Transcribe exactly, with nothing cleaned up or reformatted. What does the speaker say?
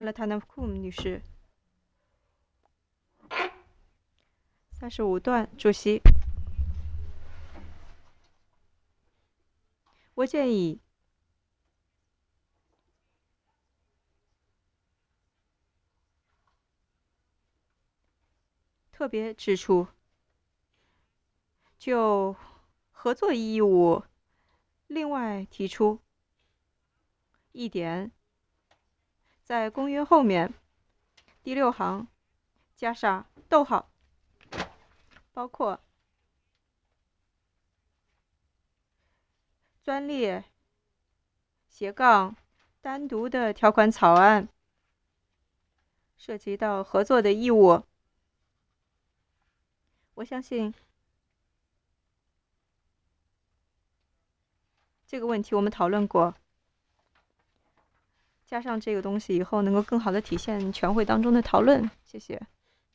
勒塔纳库姆女士。三十五段，主席，我建议特别指出，就合作义务另外提出一点，在公约后面第六行加上逗号，包括专列斜杠单独的条款草案涉及到合作的义务。我相信这个问题我们讨论过，加上这个东西以后能够更好的体现全会当中的讨论。谢谢。